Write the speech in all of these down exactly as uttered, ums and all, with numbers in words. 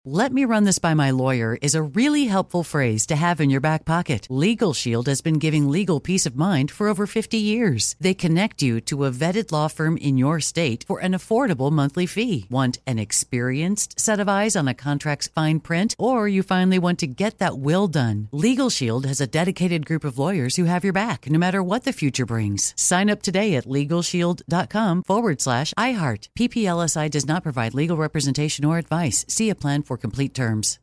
"Let me run this by my lawyer" is a really helpful phrase to have in your back pocket. Legal Shield has been giving legal peace of mind for over fifty years. They connect you to a vetted law firm in your state for an affordable monthly fee. Want an experienced set of eyes on a contract's fine print? Or you finally want to get that will done? Legal Shield has a dedicated group of lawyers who have your back, no matter what the future brings. Sign up today at LegalShield.com forward slash iHeart. P P L S I does not provide legal representation or advice. See a plan for complete terms.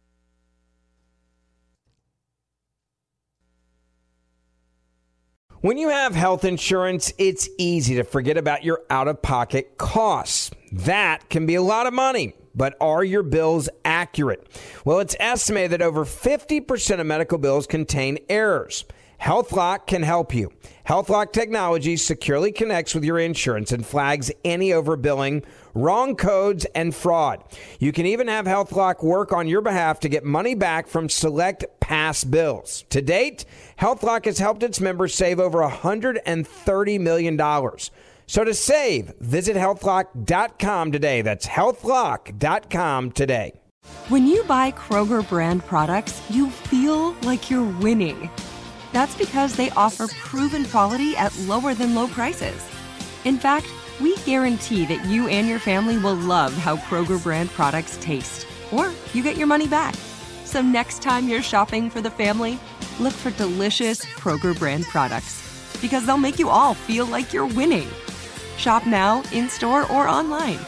When you have health insurance, it's easy to forget about your out-of-pocket costs. That can be a lot of money, but are your bills accurate? Well, it's estimated that over fifty percent of medical bills contain errors. HealthLock can help you. HealthLock technology securely connects with your insurance and flags any overbilling, wrong codes, and fraud. You can even have HealthLock work on your behalf to get money back from select past bills. To date, HealthLock has helped its members save over one hundred thirty million dollars. So to save, visit health lock dot com today. That's health lock dot com today. When you buy Kroger brand products, you feel like you're winning. That's because they offer proven quality at lower than low prices. In fact, we guarantee that you and your family will love how Kroger brand products taste, or you get your money back. So next time you're shopping for the family, look for delicious Kroger brand products, because they'll make you all feel like you're winning. Shop now, in-store, or online.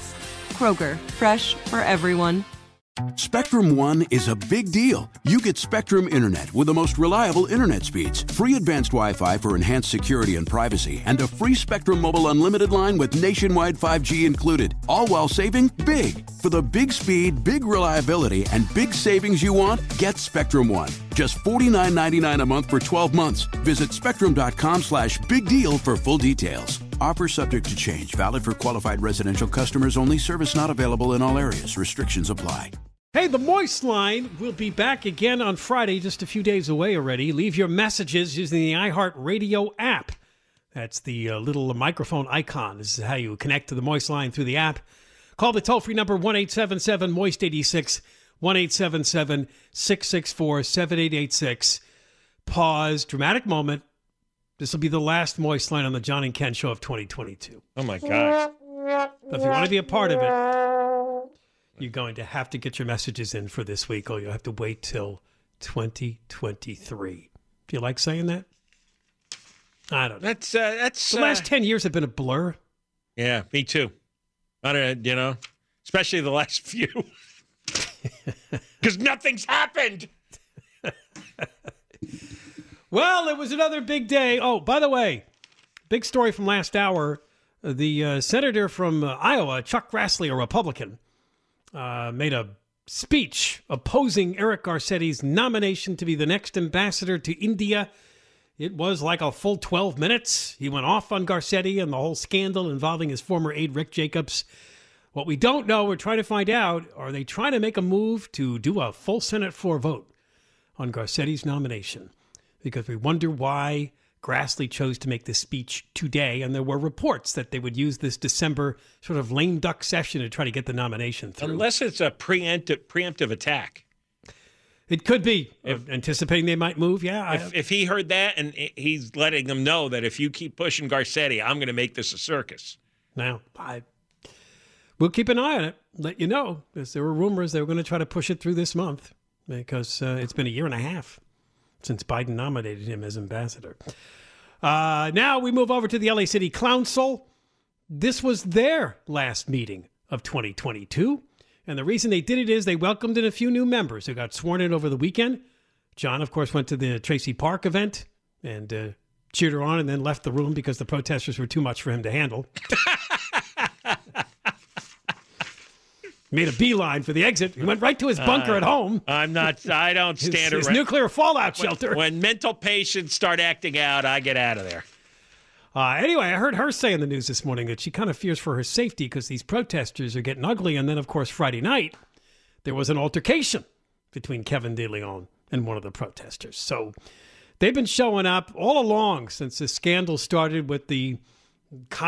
Kroger, fresh for everyone. Spectrum One is a big deal. You get Spectrum Internet with the most reliable internet speeds, free advanced Wi-Fi for enhanced security and privacy, and a free Spectrum Mobile Unlimited line with nationwide five G included, all while saving big. For the big speed, big reliability, and big savings you want, get Spectrum One. Just forty-nine ninety-nine a month for twelve months. Visit spectrum.com slash big deal for full details. Offer subject to change. Valid for qualified residential customers only. Service not available in all areas. Restrictions apply. Hey, the Moist Line will be back again on Friday, just a few days away already. Leave your messages using the iHeart Radio app. That's the uh, little microphone icon. This is how you connect to the Moist Line through the app. Call the toll-free number one eight seven seven moist eight six, one eight seven seven, six six four, seven eight eight six. Pause. Dramatic moment. This will be the last Moist Line on the John and Ken Show of twenty twenty-two. Oh, my gosh. So if you want to be a part of it, you're going to have to get your messages in for this week, or you'll have to wait till twenty twenty-three. Do you like saying that? I don't know. That's, uh, that's, the last uh, ten years have been a blur. Yeah, me too. I don't, you know, especially the last few. Because nothing's happened. Well, it was another big day. Oh, by the way, big story from last hour. The uh, senator from uh, Iowa, Chuck Grassley, a Republican, uh, made a speech opposing Eric Garcetti's nomination to be the next ambassador to India. It was like a full twelve minutes. He went off on Garcetti and the whole scandal involving his former aide, Rick Jacobs. What we don't know, we're trying to find out, are they trying to make a move to do a full Senate floor vote on Garcetti's nomination? Because we wonder why Grassley chose to make this speech today, and there were reports that they would use this December sort of lame duck session to try to get the nomination through. Unless it's a preemptive, preemptive attack. It could be. If, anticipating they might move, yeah. If, I, if he heard that, and he's letting them know that if you keep pushing Garcetti, I'm going to make this a circus. Now, I, we'll keep an eye on it, let you know, because there were rumors they were going to try to push it through this month, because uh, it's been a year and a half since Biden nominated him as ambassador. Uh, now we move over to the L A City Council. This was their last meeting of twenty twenty-two. And the reason they did it is they welcomed in a few new members who got sworn in over the weekend. John, of course, went to the Tracy Park event and uh, cheered her on and then left the room because the protesters were too much for him to handle. Made a beeline for the exit. He went right to his bunker uh, at home. I'm not, I don't stand his, around. His nuclear fallout when, shelter. When mental patients start acting out, I get out of there. Uh, anyway, I heard her say in the news this morning that she kind of fears for her safety because these protesters are getting ugly. And then, of course, Friday night, there was an altercation between Kevin De Leon and one of the protesters. So they've been showing up all along since the scandal started with the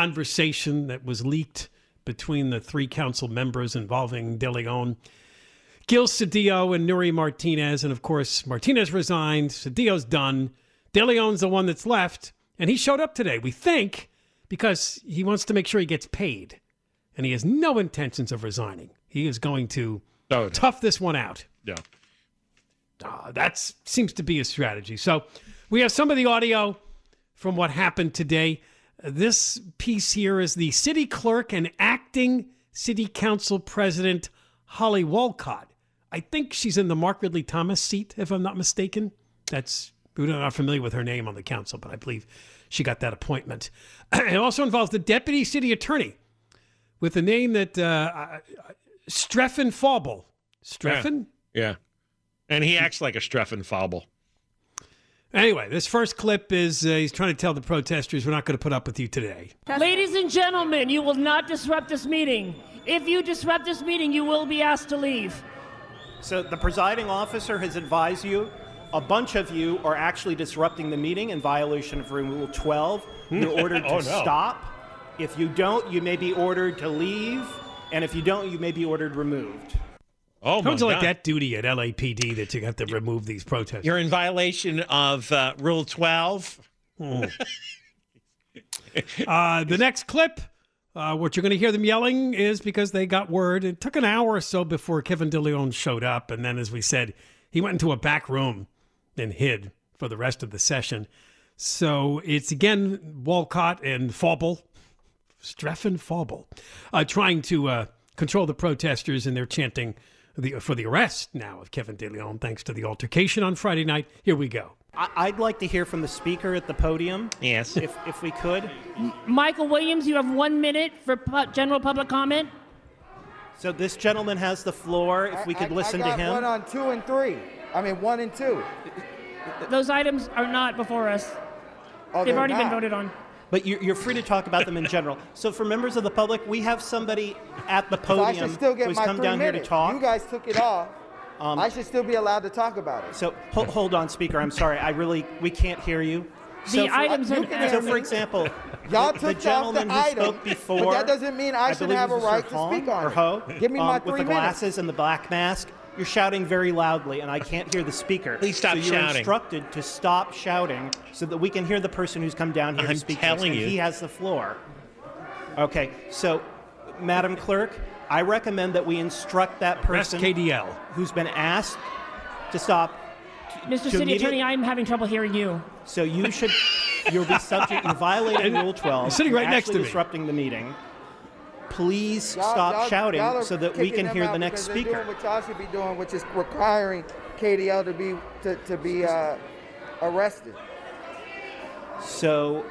conversation that was leaked between the three council members involving De Leon. Gil Cedillo and Nuri Martinez. And, of course, Martinez resigned. Cedillo's done. De Leon's the one that's left. And he showed up today, we think, because he wants to make sure he gets paid. And he has no intentions of resigning. He is going to oh, tough this one out. Yeah. Uh, that seems to be his strategy. So we have some of the audio from what happened today. This piece here is the city clerk and acting city council president, Holly Wolcott. I think she's in the Mark Ridley Thomas seat, if I'm not mistaken. That's, we're not familiar with her name on the council, but I believe she got that appointment. It also involves the deputy city attorney with a name that, uh, Stefan Fauble. Stefan? Yeah. yeah. And he acts like a Stefan Fauble. Anyway, this first clip is uh, he's trying to tell the protesters, we're not going to put up with you today. Ladies and gentlemen, you will not disrupt this meeting. If you disrupt this meeting, you will be asked to leave. So the presiding officer has advised you, a bunch of you are actually disrupting the meeting in violation of Rule twelve. You're ordered to oh, no. stop. If you don't, you may be ordered to leave. And if you don't, you may be ordered removed. Oh, my Sounds God. like that duty at L A P D that you have to remove these protesters. You're in violation of uh, Rule twelve. Oh. uh, the next clip, uh, what you're going to hear them yelling is because they got word. It took an hour or so before Kevin De Leon showed up. And then, as we said, he went into a back room and hid for the rest of the session. So it's, again, Wolcott and Fauble, Stefan Fauble, uh, trying to uh, control the protesters, and they're chanting the, for the arrest now of Kevin De Leon, thanks to the altercation on Friday night. Here we go. I'd like to hear from the speaker at the podium. Yes. If, if we could. Michael Williams, you have one minute for pu- general public comment. So this gentleman has the floor. If we could I, listen I got to him. one on two and three. I mean, one and two. Those items are not before us. Oh, They've already not. been voted on. But you're, you're free to talk about them in general. So for members of the public, we have somebody at the So I podium should still get who's my come three down here to minutes. talk. You guys took it off. Um, I should still be allowed to talk about it. So ho- hold on, speaker. I'm sorry. I really, we can't hear you. The So for, items you are. can So hear for me. example, Y'all the, took the gentleman off the who item, spoke before. but that doesn't mean I I should believe have it a was right Sir to Hong speak on or it. Ho, Give me um, my with three the minutes. glasses and the black mask. You're shouting very loudly, and I can't hear the speaker. Please stop so you're shouting. instructed to stop shouting so that we can hear the person who's come down here I'm to speak. telling next, you. and he has the floor. Okay, so, Madam Clerk, I recommend that we instruct that Arrest person K D L. who's been asked to stop. Mister to City immediate- Attorney, I'm having trouble hearing you. So you should, you'll be subject, you're violating Rule twelve. You're sitting right You're next actually to me. disrupting the meeting. Please Y'all- stop y'all- shouting y'all are so that we kicking can them hear out the next because they're speaker. doing what y'all should be doing, which is requiring K D L to be to, to be uh, arrested. So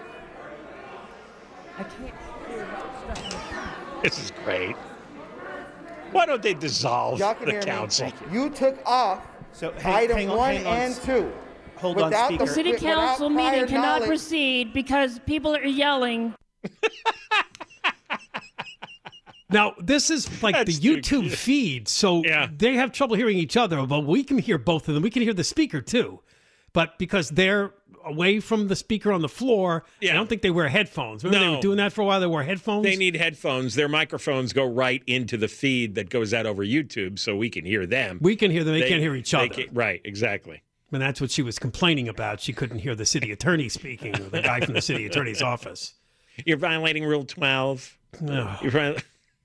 This is great. Why don't they dissolve Y'all can the hear council? me. You took off So hang, item hang on, one hang on. and two. Hold on, Without the speaker. The city With- without council prior meeting cannot knowledge- proceed because people are yelling. Now, this is like That's the too YouTube cute. feed, so Yeah. they have trouble hearing each other, but we can hear both of them. We can hear the speaker, too. But because they're away from the speaker on the floor, Yeah. I don't think they wear headphones. Remember they No. were doing that for a while? They wore headphones? They need headphones. Their microphones go right into the feed that goes out over YouTube so we can hear them. we can hear them. They, can't hear each they other. can't- right, exactly. And that's what she was complaining about. She couldn't hear the city attorney speaking, or the guy from the city attorney's office. You're violating Rule twelve. No. You're viol-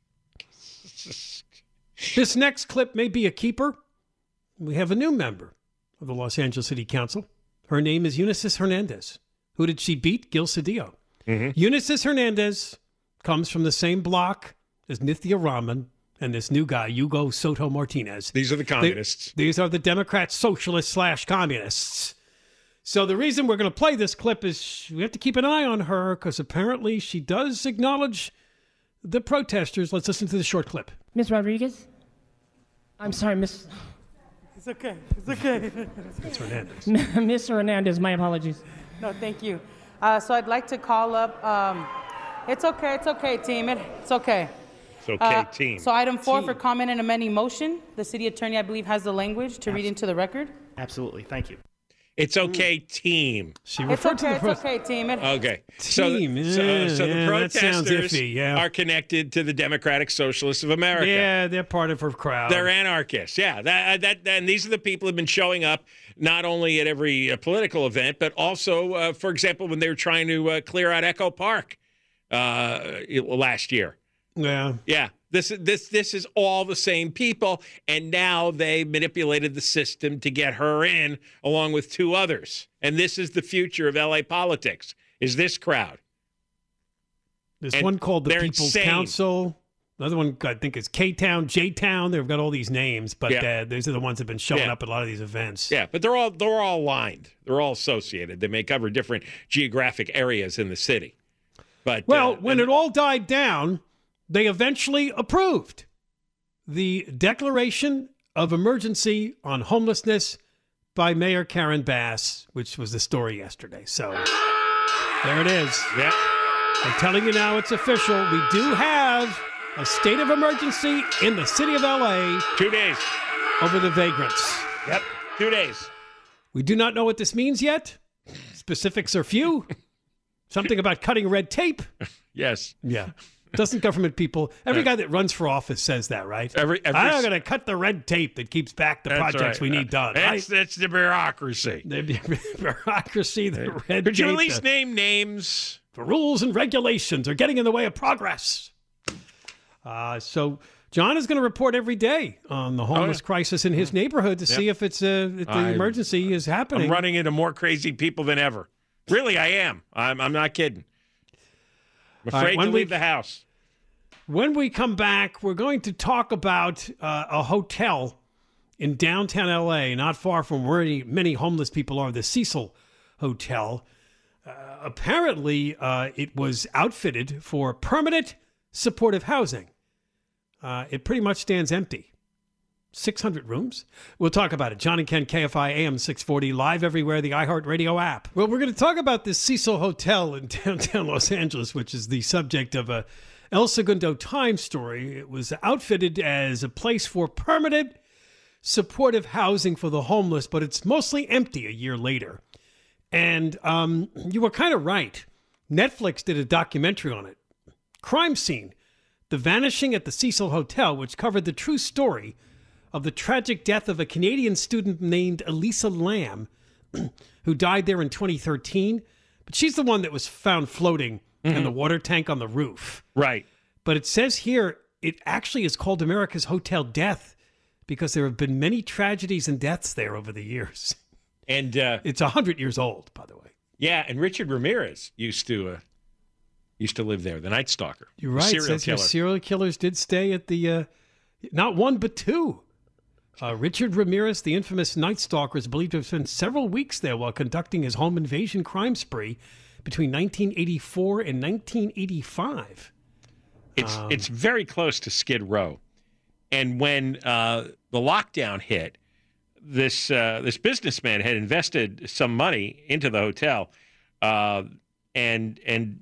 This next clip may be a keeper. We have a new member of the Los Angeles City Council. Her name is Eunices Hernandez. Who did she beat? Gil Cedillo. Mm-hmm. Eunices Hernandez comes from the same block as Nithya Raman and this new guy, Hugo Soto Martinez. These are the They- communists. these are the Democrat socialists slash communists. So the reason we're going to play this clip is we have to keep an eye on her because apparently she does acknowledge the protesters. Let's listen to the short clip. Miss Rodriguez? I'm sorry, Miss It's okay. It's okay. That's Hernandez. Mister Hernandez, my apologies. No, thank you. Uh, so I'd like to call up. Um, it's okay. It's okay, team. It, it's okay. It's okay, Uh, team. So item four for comment and amending motion. The city attorney, I believe, has the language to read into the record. Absolutely. Thank you. It's okay, team. She It's referred okay, to the it's pres- okay, team. It, Okay. Team, So, yeah, so, so yeah, the that sounds protesters iffy, yeah. are connected to the Democratic Socialists of America. Yeah, they're part of her crowd. They're anarchists. Yeah, that, that, that, and these are the people who've been showing up not only at every uh, political event, but also, uh, for example, when they were trying to uh, clear out Echo Park uh, last year. Yeah. Yeah. This this this is all the same people, and now they manipulated the system to get her in, along with two others. And this is the future of L A politics. Is this crowd? There's And one called the they're People's insane. Council. Another one, I think, is K-Town, J-Town. They've got all these names, but Yeah. uh, those are the ones that have been showing Yeah. up at a lot of these events. Yeah, but they're all they're all aligned. They're all associated. They may cover different geographic areas in the city. But Well, uh, when and- it all died down, they eventually approved the declaration of emergency on homelessness by Mayor Karen Bass, which was the story yesterday. So there it is. yeah. I'm telling you now, it's official. We do have a state of emergency in the city of L A Two days. over the vagrants. Yep. Two days. We do not know what this means yet. Specifics are few. Something about cutting red tape. Yes. Yeah. Doesn't government people, every Yeah. guy that runs for office says that, right? Every- every- I'm going to cut the red tape that keeps back the That's projects right. we need done. It's, right? it's the bureaucracy. The bureaucracy, the red Could you tape, at least the, name names? the rules and regulations are getting in the way of progress. Uh, so John is going to report every day on the homeless Oh, yeah. crisis in his neighborhood to see if it's uh, if the I'm- emergency is happening. I'm running into more crazy people than ever. Really, I am. I'm, I'm not kidding. I'm All right, afraid when to we- leave the house. When we come back, we're going to talk about uh, a hotel in downtown L A, not far from where many, many homeless people are, the Cecil Hotel. Uh, apparently, uh, it was outfitted for permanent supportive housing. Uh, it pretty much stands empty. six hundred rooms. We'll talk about it. John and Ken, K F I A M six forty, live everywhere, the iHeartRadio app. Well, we're going to talk about this Cecil Hotel in downtown Los Angeles, which is the subject of a El Segundo Times story. It was outfitted as a place for permanent supportive housing for the homeless, but it's mostly empty a year later. And um, you were kind of right. Netflix did a documentary on it. Crime Scene, The Vanishing at the Cecil Hotel, which covered the true story of the tragic death of a Canadian student named Elisa Lam, who died there in twenty thirteen. But she's the one that was found floating in the water tank on the roof. Right. But it says here it actually is called America's Hotel Death because there have been many tragedies and deaths there over the years. And uh, It's one hundred years old, by the way. yeah, and Richard Ramirez used to uh, used to live there, the Night Stalker. You're right. Serial it says here killer. serial killers did stay at the, uh, not one, but two. Uh, Richard Ramirez, the infamous Night Stalker, is believed to have spent several weeks there while conducting his home invasion crime spree between nineteen eighty-four and nineteen eighty-five. It's Um, it's very close to Skid Row, and when uh, the lockdown hit, this uh, this businessman had invested some money into the hotel, uh, and and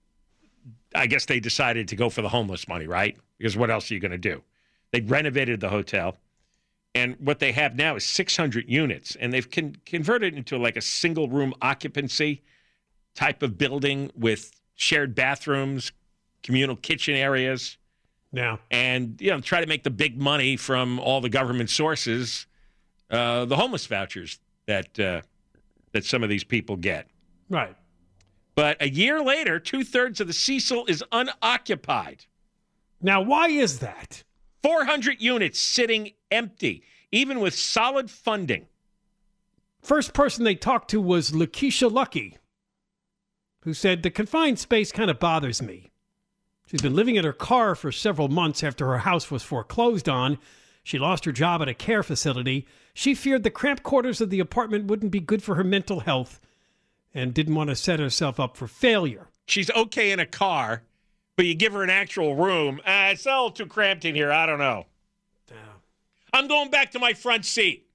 I guess they decided to go for the homeless money, right? Because what else are you going to do? They renovated the hotel, and what they have now is six hundred units, and they've con- converted it into like a single room occupancy type of building with shared bathrooms, communal kitchen areas. Yeah. And, you know, try to make the big money from all the government sources, uh, the homeless vouchers that uh, that some of these people get. Right. But a year later, two-thirds of the Cecil is unoccupied. Now, why is that? four hundred units sitting empty, even with solid funding. First person they talked to was Lakeisha Lucky, who said, the confined space kind of bothers me. She's been living in her car for several months after her house was foreclosed on. She lost her job at a care facility. She feared the cramped quarters of the apartment wouldn't be good for her mental health and didn't want to set herself up for failure. She's okay in a car, but you give her an actual room. Ah, it's a little too cramped in here. I don't know. Yeah. I'm going back to my front seat.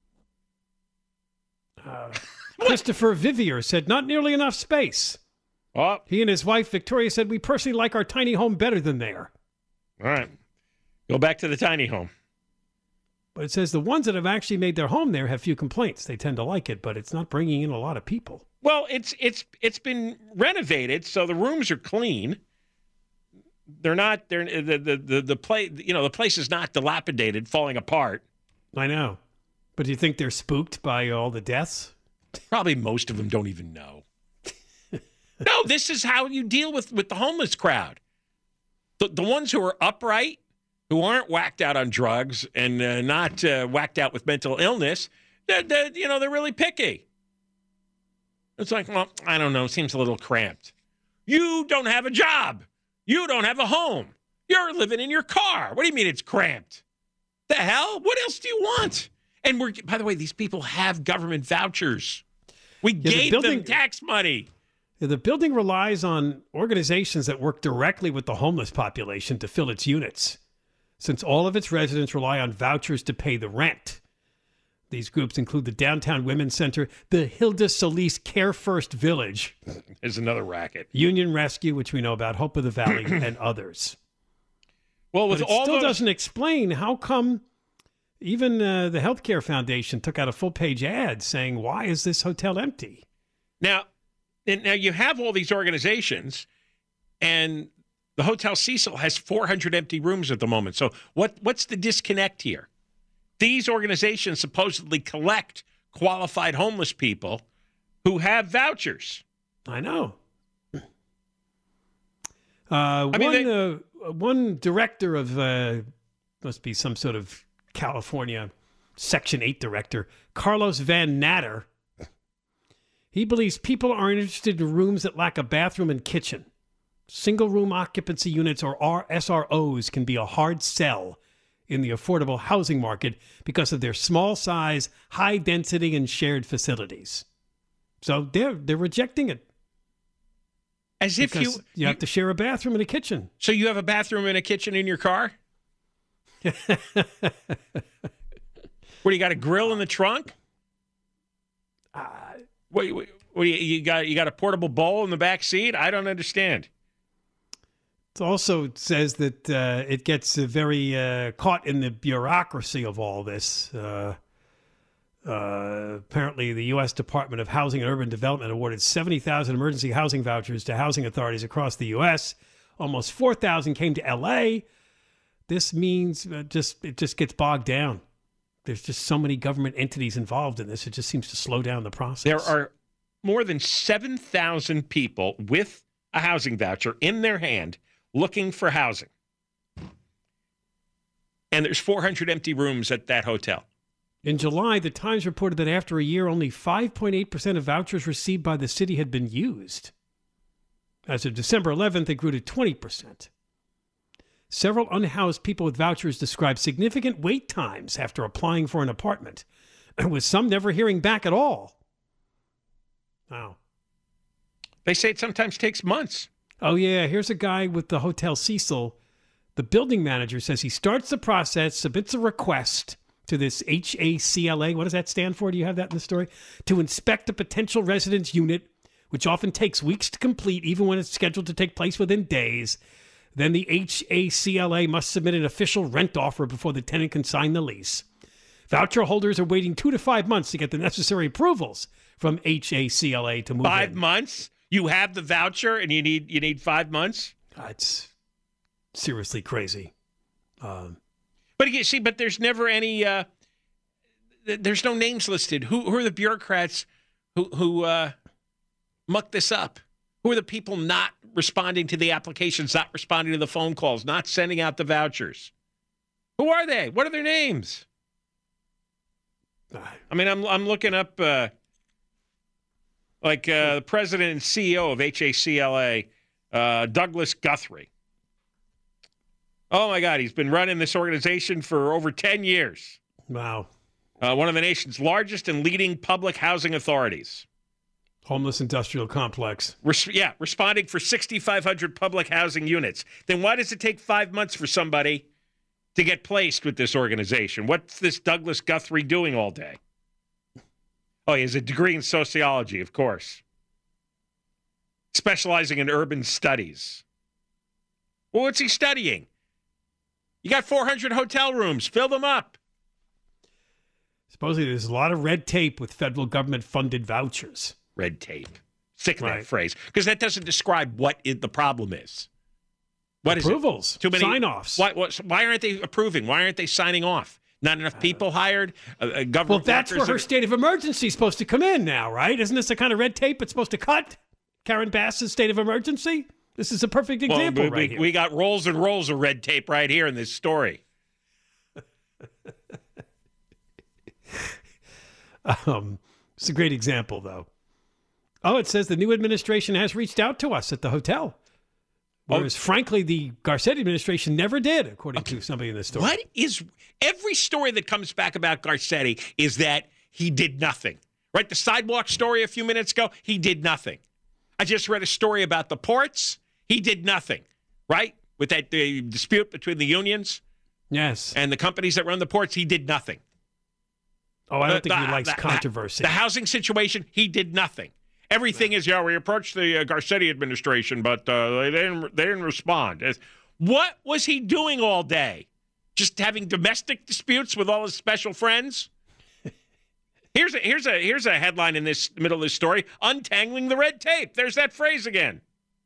Uh, Christopher Vivier said, not nearly enough space. Oh, He and his wife, Victoria, said, we personally like our tiny home better than there. all right. Go back to the tiny home. But it says the ones that have actually made their home there have few complaints. They tend to like it, but it's not bringing in a lot of people. Well, it's it's it's been renovated, so the rooms are clean. They're not. They're the the the, the place. You know, the place is not dilapidated, falling apart. I know, but do you think they're spooked by all the deaths? Probably most of them don't even know. No, this is how you deal with with the homeless crowd. The the ones who are upright, who aren't whacked out on drugs and uh, not uh, whacked out with mental illness. They're, they're, you know, they're really picky. It's like, well, I don't know. Seems a little cramped. You don't have a job. You don't have a home. You're living in your car. What do you mean it's cramped? The hell? What else do you want? And we're, by the way, these people have government vouchers. We Yeah, the gave building- them tax money. Yeah, the building relies on organizations that work directly with the homeless population to fill its units, since all of its residents rely on vouchers to pay the rent. These groups include the Downtown Women's Center, the Hilda Solis Care First Village. There's another racket. Union Rescue, which we know about, Hope of the Valley, and others. Well, with but it all still those... doesn't explain how come even uh, the Healthcare Foundation took out a full-page ad saying, why is this hotel empty? Now, and now you have all these organizations, and the Hotel Cecil has four hundred empty rooms at the moment. So what what's the disconnect here? These organizations supposedly collect qualified homeless people who have vouchers. I know. Uh, I mean, one, they- uh, one director of, uh, must be some sort of California Section eight director, Carlos Van Natter, he believes people are interested in rooms that lack a bathroom and kitchen. Single room occupancy units, or R- S R Os, can be a hard sell in the affordable housing market because of their small size, high density, and shared facilities. So they're they're rejecting it. As if you, Because you you have to share a bathroom and a kitchen. So you have a bathroom and a kitchen in your car? What, you got a grill in the trunk? Uh, what, what, what do you, you got? You got a portable bowl in the back seat? I don't understand. It also says that uh, it gets uh, very uh, caught in the bureaucracy of all this. Uh, uh, apparently, the U S Department of Housing and Urban Development awarded seventy thousand emergency housing vouchers to housing authorities across the U S. Almost four thousand came to L A. This means uh, just it just gets bogged down. There's just so many government entities involved in this. It just seems to slow down the process. There are more than seven thousand people with a housing voucher in their hand looking for housing. And there's four hundred empty rooms at that hotel. In July, the Times reported that after a year, only five point eight percent of vouchers received by the city had been used. As of December eleventh, it grew to twenty percent. Several unhoused people with vouchers described significant wait times after applying for an apartment, with some never hearing back at all. Wow. They say it sometimes takes months. Oh, yeah. Here's a guy with the Hotel Cecil. The building manager says he starts the process, submits a request to this H A C L A. What does that stand for? Do you have that in the story? To inspect a potential residence unit, which often takes weeks to complete, even when it's scheduled to take place within days. Then the H A C L A must submit an official rent offer before the tenant can sign the lease. Voucher holders are waiting two to five months to get the necessary approvals from H A C L A to move Five in. months? You have the voucher and you need you need five months? That's seriously crazy. Um, but you see, but there's never any. Uh, there's no names listed. Who who are the bureaucrats who who uh, muck this up? Who are the people not responding to the applications, not responding to the phone calls, not sending out the vouchers? Who are they? What are their names? I mean, I'm I'm looking up uh, like uh, the president and C E O of H A C L A, uh, Douglas Guthrie. Oh my God, he's been running this organization for over ten years. Wow. Uh, one of the nation's largest and leading public housing authorities. Homeless industrial complex. Res- yeah, responding for sixty-five hundred public housing units. Then why does it take five months for somebody to get placed with this organization? What's this Douglas Guthrie doing all day? Oh, he has a degree in sociology, of course. Specializing in urban studies. Well, what's he studying? You got four hundred hotel rooms. Fill them up. Supposedly there's a lot of red tape with federal government-funded vouchers. Red tape. Sick of Right. that phrase. Because that doesn't describe what i- the problem is. What is Approvals, it? Too many sign-offs. Why, what, why aren't they approving? Why aren't they signing off? Not enough people hired? Uh, uh, government Well, that's where workers her are- state of emergency is supposed to come in now, right? Isn't this the kind of red tape it's supposed to cut? Karen Bass's state of emergency? This is a perfect Well, example we, right we, here. we got rolls and rolls of red tape right here in this story. Um, it's a great example, though. Oh, it says the new administration has reached out to us at the hotel. Whereas, frankly, the Garcetti administration never did, according to somebody in this story. What is every story that comes back about Garcetti is that he did nothing, right? The sidewalk story a few minutes ago, he did nothing. I just read a story about the ports. He did nothing, right? With that uh, dispute between the unions, yes, and the companies that run the ports, he did nothing. Oh, I don't The- think the- he likes the- controversy. The housing situation, he did nothing. Everything is, yeah, we approached the uh, Garcetti administration, but uh, they didn't they didn't respond. It's- What was he doing all day? Just having domestic disputes with all his special friends? Here's a here's a here's a headline in this middle of this story: untangling the red tape. There's that phrase again.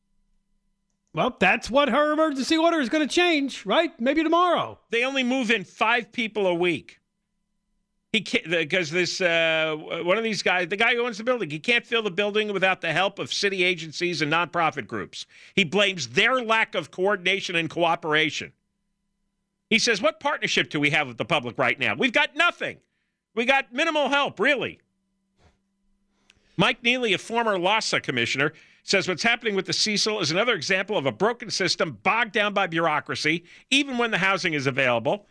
Well, that's what her emergency order is going to change, right? Maybe tomorrow. They only move in five people a week. He can't, because this uh, one of these guys, the guy who owns the building, he can't fill the building without the help of city agencies and nonprofit groups. He blames their lack of coordination and cooperation. He says, "What partnership do we have with the public right now? We've got nothing. We got minimal help, really." Mike Neely, a former LAHSA commissioner, says what's happening with the Cecil is another example of a broken system bogged down by bureaucracy, even when the housing is available.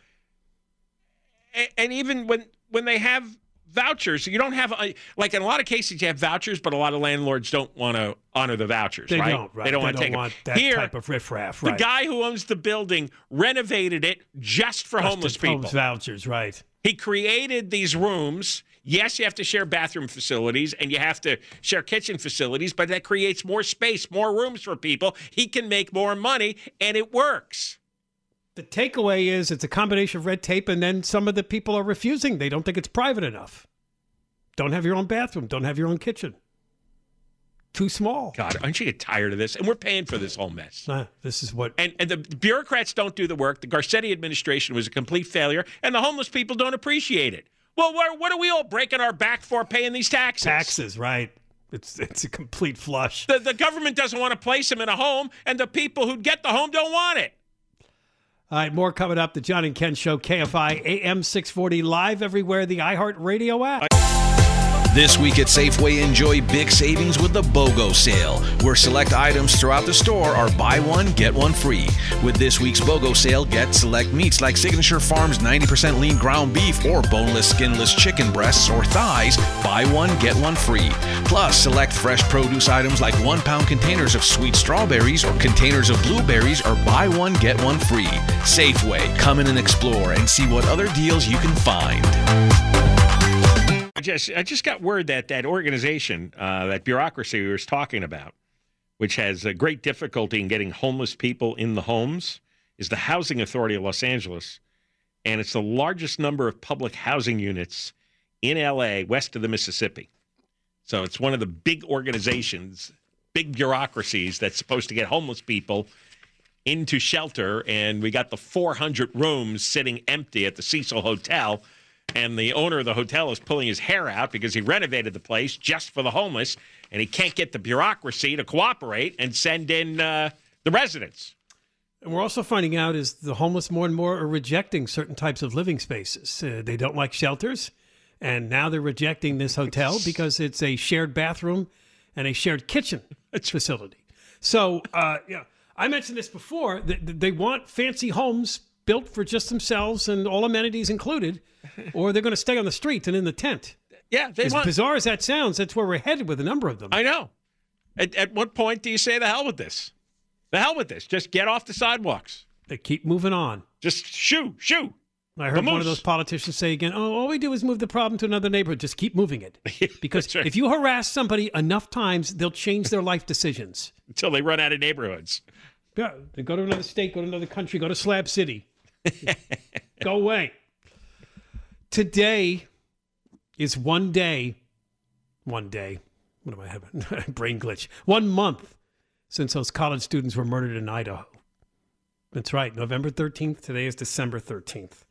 And even when, when they have vouchers, you don't have, like in a lot of cases, you have vouchers, but a lot of landlords don't want to honor the vouchers, They right? don't, right? They don't They want to don't take want them. that Here, type of riffraff, the right. guy who owns the building renovated it just for Just homeless to people. homeless vouchers, right. He created these rooms. Yes, you have to share bathroom facilities and you have to share kitchen facilities, but that creates more space, more rooms for people. He can make more money, and it works. The takeaway is it's a combination of red tape, and then some of the people are refusing. They don't think it's private enough. Don't have your own bathroom. Don't have your own kitchen. Too small. God, aren't you get tired of this? And we're paying for this whole mess. Uh, this is what... And, and the bureaucrats don't do the work. The Garcetti administration was a complete failure, and the homeless people don't appreciate it. Well, what, what are we all breaking our back for paying these taxes? Taxes, right. It's it's a complete flush. The, the government doesn't want to place them in a home, and the people who get the home don't want it. All right, more coming up. The John and Ken Show, K F I, A M six forty, live everywhere, the iHeartRadio app. This week at Safeway, enjoy big savings with the BOGO sale, where select items throughout the store are buy one, get one free. With this week's BOGO sale, get select meats like Signature Farms ninety percent lean ground beef or boneless, skinless chicken breasts or thighs, buy one, get one free. Plus, select fresh produce items like one-pound containers of sweet strawberries or containers of blueberries or buy one, get one free. Safeway, come in and explore and see what other deals you can find. I just, I just got word that that organization, uh, that bureaucracy we were talking about, which has a great difficulty in getting homeless people in the homes, is the Housing Authority of Los Angeles. And it's the largest number of public housing units in L A west of the Mississippi. So it's one of the big organizations, big bureaucracies that's supposed to get homeless people into shelter. And we got the four hundred rooms sitting empty at the Cecil Hotel. And the owner of the hotel is pulling his hair out because he renovated the place just for the homeless, and he can't get the bureaucracy to cooperate and send in uh, the residents. And we're also finding out is the homeless more and more are rejecting certain types of living spaces. Uh, they don't like shelters, and now they're rejecting this hotel because it's a shared bathroom and a shared kitchen facility. So, uh, yeah, I mentioned this before. They, they want fancy homes built for just themselves and all amenities included, or they're going to stay on the street and in the tent. Yeah, they as want. bizarre as that sounds, that's where we're headed with a number of them. I know. At, at what point do you say the hell with this? The hell with this. Just get off the sidewalks. They keep moving on. Just shoo, shoo. I heard one of those politicians say again, oh, all we do is move the problem to another neighborhood. Just keep moving it. Because right. if you harass somebody enough times, they'll change their life decisions. Until they run out of neighborhoods. Yeah, they go to another state, go to another country, go to Slab City. Go away. Today, is one day, one day, what am I having? Brain glitch. One month since those college students were murdered in Idaho. That's right, November thirteenth. Today is December thirteenth.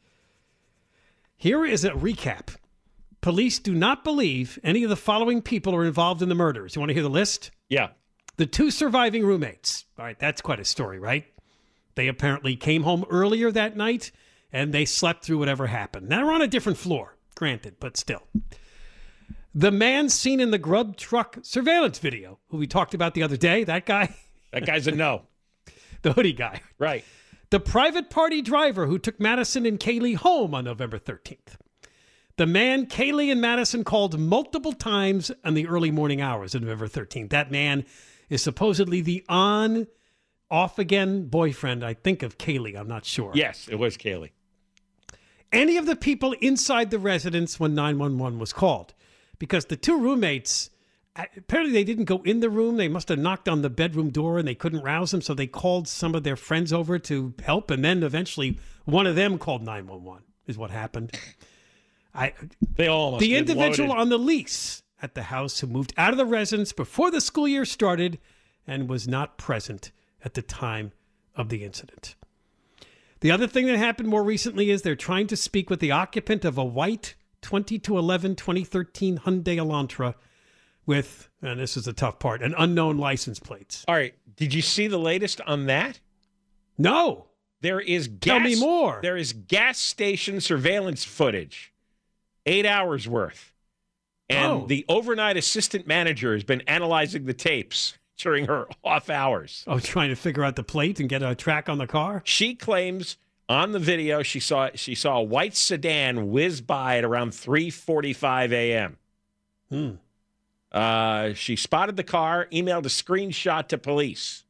Here is a recap. Police do not believe any of the following people are involved in the murders. You want to hear the list? Yeah. The two surviving roommates. All right, that's quite a story, right? They apparently came home earlier that night, and they slept through whatever happened. Now, they're on a different floor, granted, but still. The man seen in the grub truck surveillance video, who we talked about the other day, that guy. That guy's a no. The hoodie guy. Right. The private party driver who took Madison and Kaylee home on November thirteenth. The man Kaylee and Madison called multiple times in the early morning hours of November thirteenth. That man is supposedly the on, off-again boyfriend, I think, of Kaylee. I'm not sure. Yes, it was Kaylee. Any of the people inside the residence when nine one one was called. Because the two roommates, apparently they didn't go in the room. They must have knocked on the bedroom door and they couldn't rouse them. So they called some of their friends over to help. And then eventually one of them called nine one one is what happened. I, they all must The have been individual loaded. on the lease at the house who moved out of the residence before the school year started and was not present at the time of the incident. The other thing that happened more recently is they're trying to speak with the occupant of a white twenty-two eleven twenty thirteen Hyundai Elantra with, and this is the tough part, an unknown license plates. All right. Did you see the latest on that? No. There is gas, Tell me more. There is gas station surveillance footage, eight hours worth. And Oh. the overnight assistant manager has been analyzing the tapes during her off hours. Oh, trying to figure out the plate and get a track on the car? She claims on the video she saw she saw a white sedan whiz by at around three forty-five a.m. Hmm. Uh, she spotted the car, emailed a screenshot to police.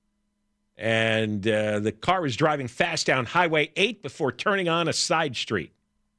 And uh, the car was driving fast down Highway eight before turning on a side street.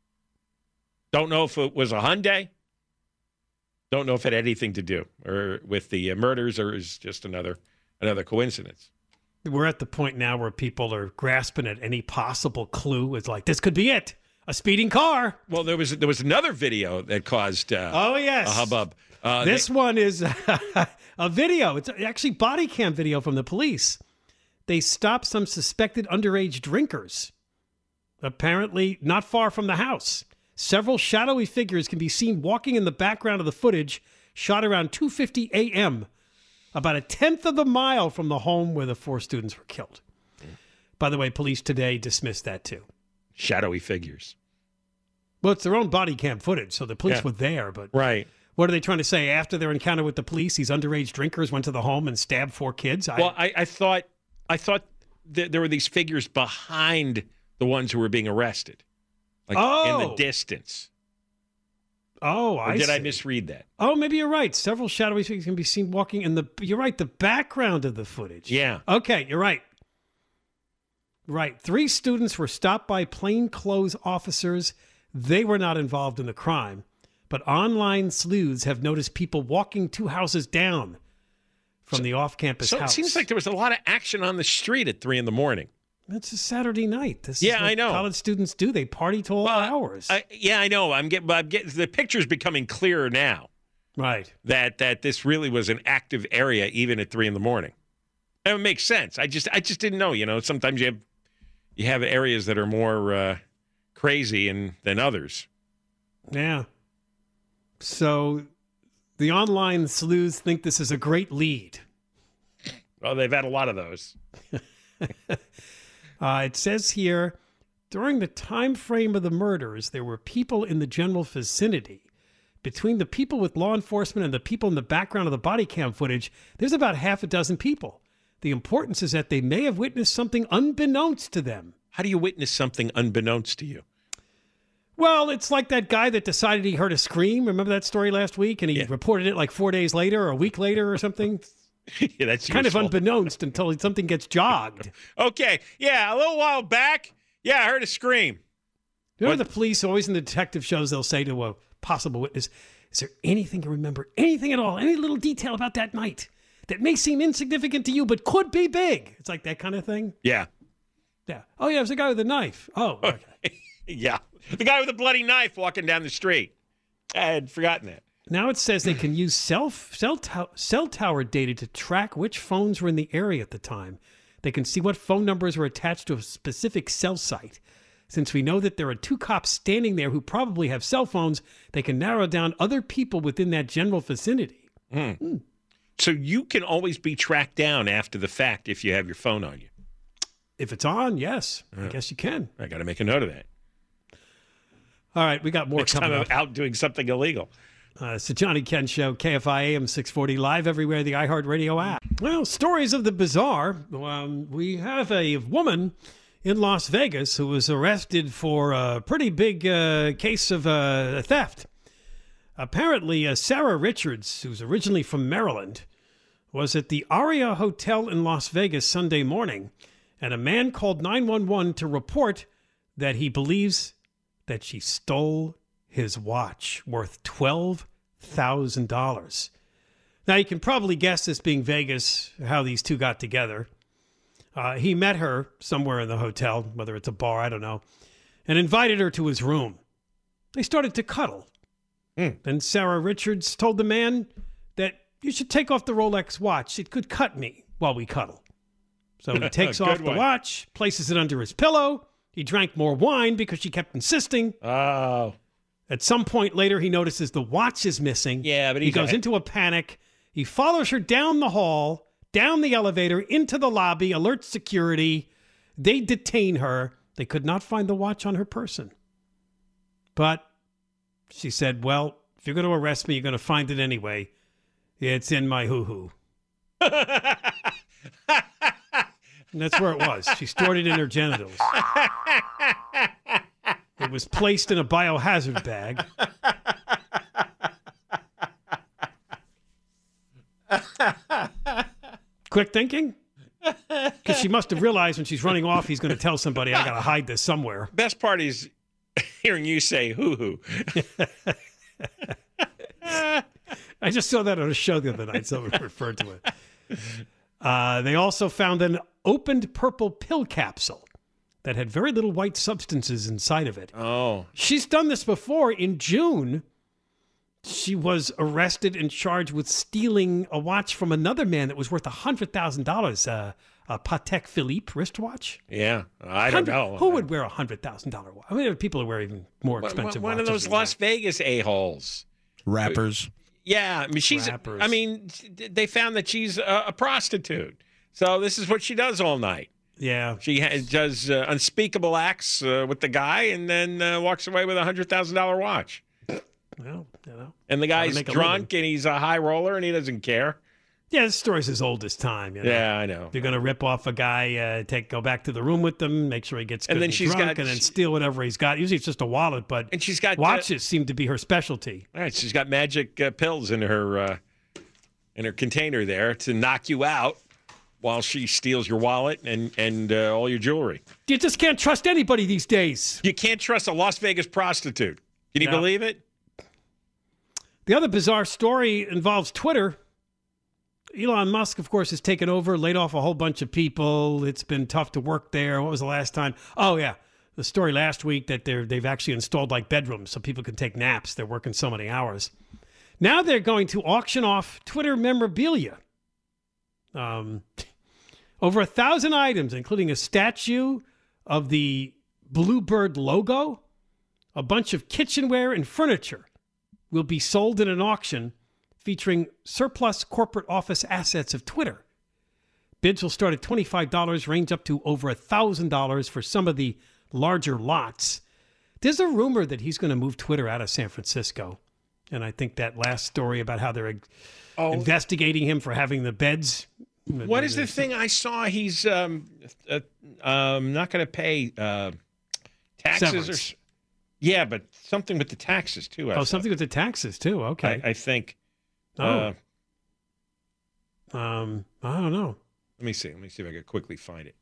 Don't know if it was a Hyundai. Don't know if it had anything to do or with the uh, murders or is just another another coincidence. We're at the point now where people are grasping at any possible clue. It's like, this could be it. A speeding car. Well, there was there was another video that caused uh, Oh, yes. a hubbub. Uh, this they- one is a video. It's actually body cam video from the police. They stopped some suspected underage drinkers, apparently not far from the house. Several shadowy figures can be seen walking in the background of the footage, shot around two fifty a.m., about a tenth of a mile from the home where the four students were killed. By the way, police today dismissed that too. Shadowy figures. Well, it's their own body cam footage, so the police Yeah. were there, but Right. what are they trying to say? After their encounter with the police, these underage drinkers went to the home and stabbed four kids? I, Well, I, I thought I thought th- there were these figures behind the ones who were being arrested, like in Oh. the distance. oh, Or I did I see. misread that? Oh, maybe you're right. Several shadowy figures can be seen walking in the, you're right, the background of the footage. Yeah. Okay, you're right. Right. Three students were stopped by plainclothes officers. They were not involved in the crime, but online sleuths have noticed people walking two houses down from the off-campus So house. it seems like there was a lot of action on the street at three in the morning. It's a Saturday night. This Yeah, is what I know. college students do. They party till all hours. I, yeah, I know. I'm getting, I'm getting the picture's becoming clearer now. Right. That that this really was an active area even at three in the morning. And it makes sense. I just I just didn't know. You know, sometimes you have you have areas that are more uh, crazy and than others. Yeah. So the online sleuths think this is a great lead. Well, they've had a lot of those. Uh, it says here, during the time frame of the murders, there were people in the general vicinity. Between the people with law enforcement and the people in the background of the body cam footage, there's about half a dozen people. The importance is that they may have witnessed something unbeknownst to them. How do you witness something unbeknownst to you? Well, it's like that guy that decided he heard a scream. Remember that story last week? And he Yeah. reported it like four days later or a week later or something. Yeah, that's Kind useful. of unbeknownst until something gets jogged. Okay, yeah, a little while back, yeah, I heard a scream. Remember What- the police, always in the detective shows, they'll say to a possible witness, is there anything you remember, anything at all, any little detail about that night that may seem insignificant to you but could be big? It's like that kind of thing. Yeah, Yeah. Oh, yeah, it was the guy with the knife. Oh, okay. yeah, the guy with the bloody knife walking down the street. I had forgotten that. Now it says they can use cell, cell, to- cell tower data to track which phones were in the area at the time. They can see what phone numbers were attached to a specific cell site. Since we know that there are two cops standing there who probably have cell phones, they can narrow down other people within that general vicinity. Mm. Mm. So you can always be tracked down after the fact if you have your phone on you. If it's on, yes. Yeah. I guess you can. I got to make a note of that. All right, we got more Next coming time up. I'm out doing something illegal. Uh, it's the Johnny Ken Show, K F I A M six forty, live everywhere, the iHeartRadio app. Well, stories of the bizarre. Um, we have a woman in Las Vegas who was arrested for a pretty big uh, case of uh, theft. Apparently, uh, Sarah Richards, who's originally from Maryland, was at the Aria Hotel in Las Vegas Sunday morning, and a man called nine one one to report that he believes that she stole his watch worth twelve thousand dollars. Now, you can probably guess, this being Vegas, how these two got together. Uh, he met her somewhere in the hotel, whether it's a bar, I don't know, and invited her to his room. They started to cuddle. Mm. Then Sarah Richards told the man that you should take off the Rolex watch. It could cut me while we cuddle. So he takes off the one. watch, places it under his pillow. He drank more wine because she kept insisting. Oh. At some point later, he notices the watch is missing. Yeah, but he goes a- into a panic. He follows her down the hall, down the elevator, into the lobby, alerts security. They detain her. They could not find the watch on her person. But she said, well, if you're going to arrest me, you're going to find it anyway. It's in my hoo-hoo. And that's where it was. She stored it in her genitals. It was placed in a biohazard bag. Quick thinking? Because she must have realized when she's running off, he's going to tell somebody, I got to hide this somewhere. Best part is hearing you say hoo-hoo. I just saw that on a show the other night. Someone referred to it. Uh, they also found an opened purple pill capsule that had very little white substances inside of it. Oh. She's done this before. In June, she was arrested and charged with stealing a watch from another man that was worth one hundred thousand dollars, uh, a Patek Philippe wristwatch. Yeah, I don't know. Who would wear a one hundred thousand dollars watch? I mean, there are people who wear even more expensive one, one watches. One of those Las Vegas a-holes. Rappers. Yeah, I mean, she's. Rappers. I mean, they found that she's a, a prostitute. So this is what she does all night. Yeah. She ha- does uh, unspeakable acts uh, with the guy and then uh, walks away with a one hundred thousand dollars watch. Well, you know. And the guy's drunk and he's a high roller and he doesn't care. Yeah, this story's as old as time. You know? Yeah, I know. If you're going to rip off a guy, uh, take go back to the room with them, make sure he gets good and then and she's drunk, got, and then steal whatever he's got. Usually it's just a wallet, but and she's got watches uh, seem to be her specialty. All right, she's got magic uh, pills in her uh, in her container there to knock you out while she steals your wallet and, and uh, all your jewelry. You just can't trust anybody these days. You can't trust a Las Vegas prostitute. Can you no. believe it? The other bizarre story involves Twitter. Elon Musk, of course, has taken over, laid off a whole bunch of people. It's been tough to work there. What was the last time? Oh, yeah. The story last week that they're, they've actually installed like bedrooms so people can take naps. They're working so many hours. Now they're going to auction off Twitter memorabilia. Um, over a thousand items, including a statue of the Bluebird logo, a bunch of kitchenware and furniture will be sold in an auction featuring surplus corporate office assets of Twitter. Bids will start at twenty-five dollars, range up to over one thousand dollars for some of the larger lots. There's a rumor that he's going to move Twitter out of San Francisco. And I think that last story about how they're oh. investigating him for having the beds. What is the thing I saw? He's um, uh, um, not going to pay uh, taxes. Severance. Or Yeah, but something with the taxes, too. I oh, thought. something with the taxes, too. Okay. I, I think. Oh. Uh, um, I don't know. Let me see. Let me see if I can quickly find it.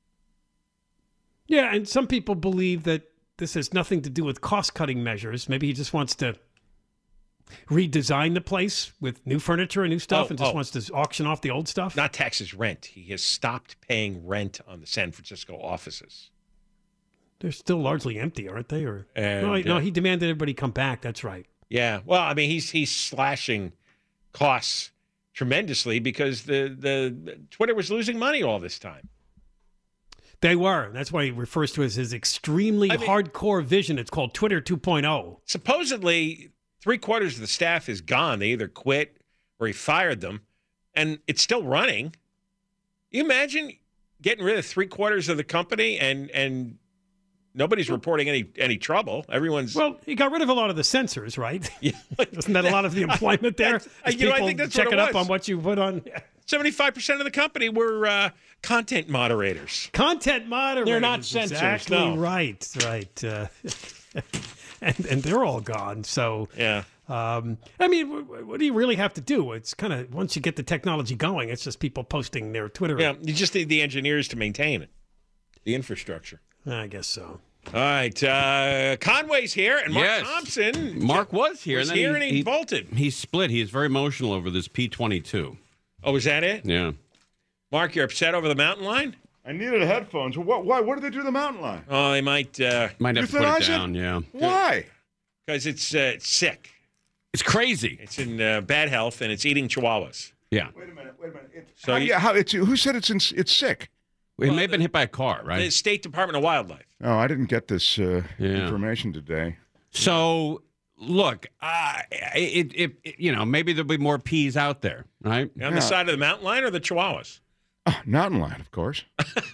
Yeah, and some people believe that this has nothing to do with cost-cutting measures. Maybe he just wants to redesign the place with new furniture and new stuff oh, and just oh. wants to auction off the old stuff. Not taxes, rent. He has stopped paying rent on the San Francisco offices. They're still largely empty, aren't they? Or and, no, uh, no, he demanded everybody come back. That's right. Yeah. Well, I mean, he's he's slashing costs tremendously because the, the Twitter was losing money all this time. They were. That's why he refers to it as his extremely I mean, hardcore vision. It's called Twitter two point oh. Supposedly, three quarters of the staff is gone. They either quit or he fired them, and it's still running. You imagine getting rid of three quarters of the company and and nobody's reporting any any trouble. Everyone's well. He got rid of a lot of the censors, right? Yeah. Isn't that a lot of the employment there? I, you know, I think that's checking what it up on what you put on. Seventy-five percent of the company were uh, content moderators. Content moderators. They're not censors. Exactly no. right. Right. Uh, and and they're all gone. So yeah. Um, I mean, what, what do you really have to do? It's kind of once you get the technology going, it's just people posting their Twitter. Yeah. You just need the engineers to maintain it, the infrastructure. I guess so. All right, uh, Conway's here, and Mark yes. Thompson. Mark was here, was and then here, he, and he, he bolted. He split. He is very emotional over this P twenty-two. Oh, is that it? Yeah. Mark, you're upset over the mountain line? I needed headphones. What? Why? What did they do to the mountain line? Oh, they might. Uh, might have to put it down. Yeah. Why? Because it's uh, it's sick. It's crazy. It's in uh, bad health, and it's eating chihuahuas. Yeah. Wait a minute. Wait a minute. It, so how, you, yeah, how, it's, who said it's in, it's sick? It well, may have been hit by a car, right? The State Department of Wildlife. Oh, I didn't get this uh, yeah. information today. So, look, uh, it, it, it, you know, maybe there'll be more peas out there, right? On yeah. the side of the mountain line or the chihuahuas? Oh, mountain line, of course.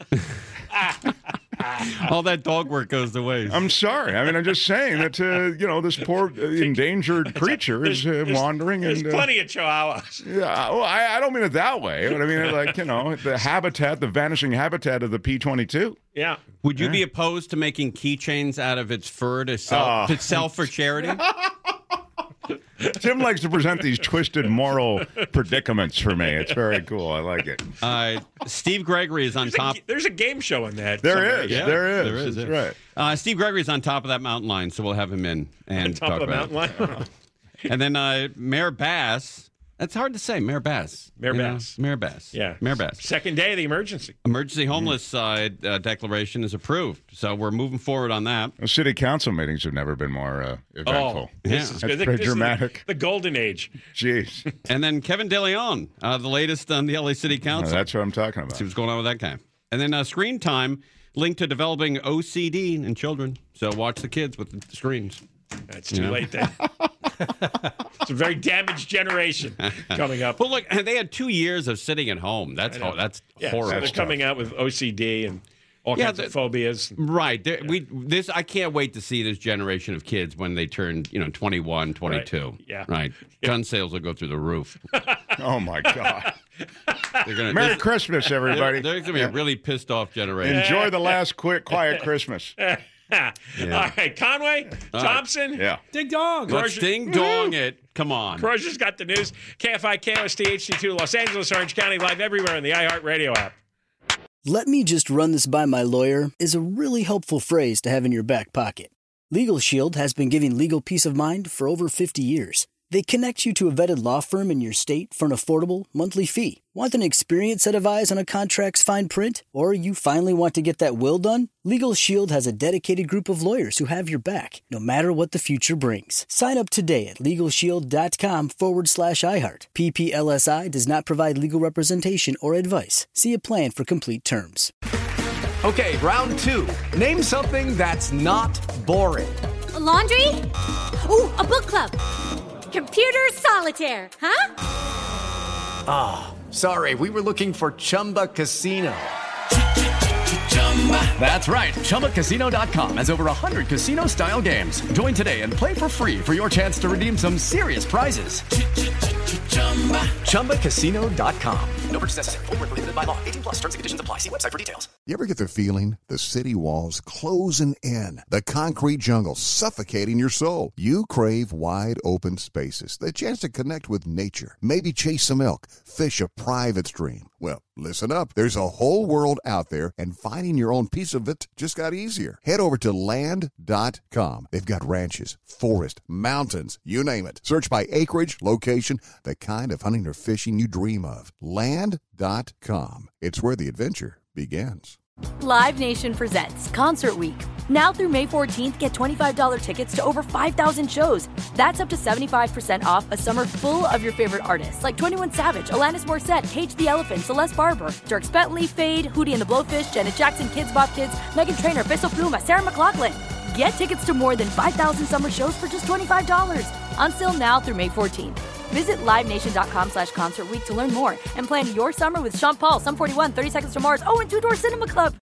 All that dog work goes to waste. I'm sorry. I mean, I'm just saying that, uh, you know, this poor uh, endangered creature is uh, wandering. There's and, uh, plenty of chihuahuas. Yeah, well, I, I don't mean it that way. But I mean, like, you know, the habitat, the vanishing habitat of the P twenty-two. Yeah. Would you yeah. be opposed to making keychains out of its fur to sell, oh. to sell for charity? Tim likes to present these twisted moral predicaments for me. It's very cool. I like it. Uh, Steve Gregory is on there's top. A, there's a game show in that. There somewhere. is. Yeah, there is. There is. That's yeah. right. Uh, Steve Gregory is on top of that mountain line, so we'll have him in and on top talk of the about mountain line. And then uh, Mayor Bass. That's hard to say, Mayor Bass. Mayor Bass. Know? Mayor Bass. Yeah. Mayor Bass. Second day of the emergency. Emergency homeless side uh, declaration is approved. So we're moving forward on that. Well, city council meetings have never been more uh, eventful. Oh, this yeah. is That's good. very this dramatic. Is the, the golden age. Jeez. And then Kevin DeLeon, uh, the latest on the L A City Council. No, that's what I'm talking about. See what's going on with that guy. And then uh, screen time linked to developing O C D in children. So watch the kids with the screens. That's too you know? late then. It's a very damaged generation coming up. Well, look, they had two years of sitting at home. That's oh, that's yeah, horrible. So they're coming out with O C D and all yeah, kinds the, of phobias. Right. Yeah. We this I can't wait to see this generation of kids when they turn, you know, twenty-one, twenty-two. Right. Yeah. Right. Yeah. Gun sales will go through the roof. Oh my God. They're gonna, Merry this, Christmas, everybody. They're, they're going to be yeah. a really pissed off generation. Enjoy the last quick, quiet Christmas. Yeah. All right, Conway, Thompson. Right. Yeah. Ding dong. Let's ding dong it. Come on. Crozier's got the news. K F I, K O S T, H D two, Los Angeles, Orange County, live everywhere in the iHeartRadio app. Let me just run this by my lawyer is a really helpful phrase to have in your back pocket. Legal Shield has been giving legal peace of mind for over fifty years. They connect you to a vetted law firm in your state for an affordable monthly fee. Want an experienced set of eyes on a contract's fine print? Or you finally want to get that will done? Legal Shield has a dedicated group of lawyers who have your back, no matter what the future brings. Sign up today at LegalShield.com forward slash iHeart. P P L S I does not provide legal representation or advice. See a plan for complete terms. Okay, round two. Name something that's not boring. A laundry? Ooh, a book club. Computer solitaire, huh? Ah, oh, sorry, we were looking for Chumba Casino. That's right, Chumba Casino dot com has over one hundred casino-style games. Join today and play for free for your chance to redeem some serious prizes. Chumba Casino dot com. No purchase necessary. Void where prohibited by law. eighteen plus terms and conditions apply. See website for details. You ever get the feeling the city walls closing in, the concrete jungle suffocating your soul? You crave wide open spaces, the chance to connect with nature, maybe chase some elk, fish a private stream. Well, listen up. There's a whole world out there, and finding your own piece of it just got easier. Head over to land dot com. They've got ranches, forest, mountains, you name it. Search by acreage, location, the kind of hunting or fishing you dream of. land dot com. It's where the adventure begins. Live Nation presents Concert Week. Now through May fourteenth, get twenty-five dollars tickets to over five thousand shows. That's up to seventy-five percent off a summer full of your favorite artists like twenty-one Savage, Alanis Morissette, Cage the Elephant, Celeste Barber, Dierks Bentley, Fade, Hootie and the Blowfish, Janet Jackson, Kids Bop Kids, Meghan Trainor, Peso Pluma, Sarah McLachlan. Get tickets to more than five thousand summer shows for just twenty-five dollars. On sale now through May fourteenth. Visit livenation.com slash concert week to learn more and plan your summer with Sean Paul, Sum forty-one, thirty Seconds to Mars, oh, and Two Door Cinema Club.